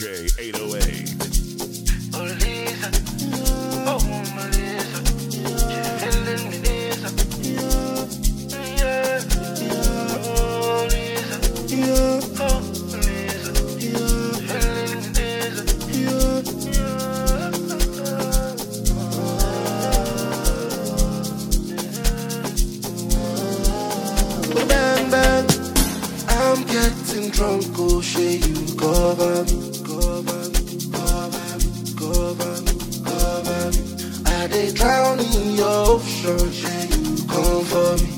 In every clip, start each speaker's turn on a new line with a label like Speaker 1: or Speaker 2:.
Speaker 1: DJ 808.
Speaker 2: Oh, Lisa. Oh, Melissa. She's feeling me, Lisa. Yeah. Oh, Lisa. Oh, Lisa. Feeling me, Lisa. Bang, bang. I'm getting drunk, oh, shit, you cover me. I dey drown in your ocean, yeah, you come for me,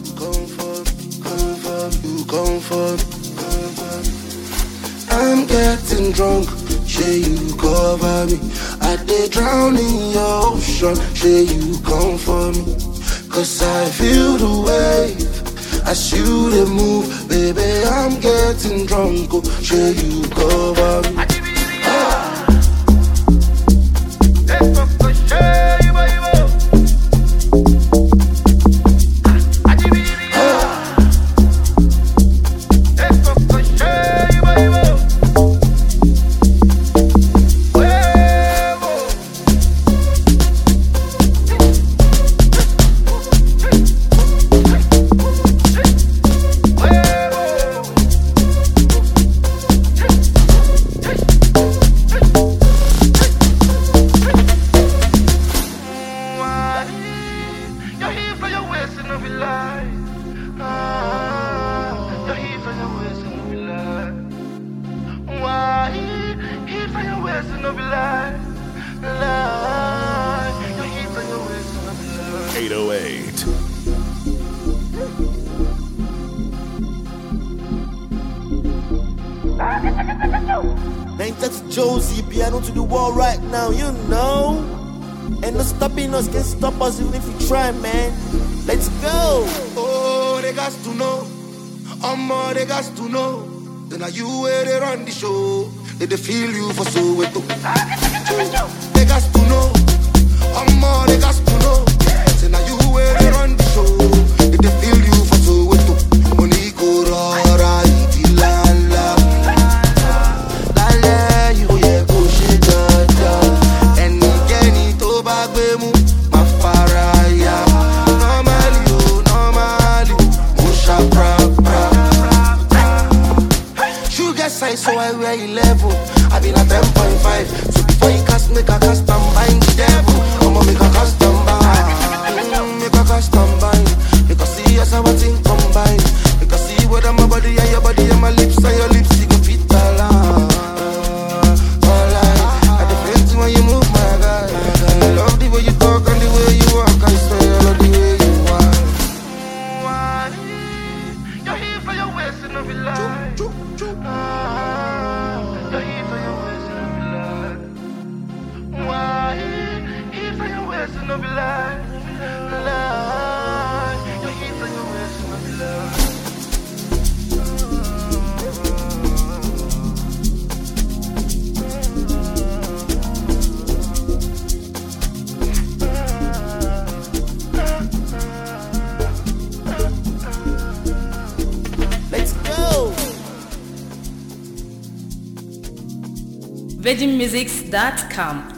Speaker 2: you come for me. I'm getting drunk, yeah, you cover me. I dey drown in your ocean, yeah, you come for me. Cause I feel the wave, as you dey move, baby, I'm getting drunk, oh, yeah, you cover me.
Speaker 3: Ain't that's Josie, piano to the wall right now, you know. Ain't no stopping us, can't stop us even if we try, man. Let's go.
Speaker 2: Oh, they got to know. More, they got to know. Then are you where they run the show? They feel you for so we do. They got to know. More, they got to know. Then are you where they run the show? They feel you for so we do. Money go rara, la. So I wear 11, I been at 10.5. So before you cast, make a custom bind the devil. I'ma make a custom bind, make a custom bind. Make a see us how I think combine. Make a see what my body and your body and my lips and your lips, you can fit all out. I defend when you move, my guy. I love the way you talk and the way you walk. I swear I love the way you walk. You're here for your waist and no be lie. No be lie, you're here for your ways, no be lie.
Speaker 3: Let's go.
Speaker 4: VeggieMusics.com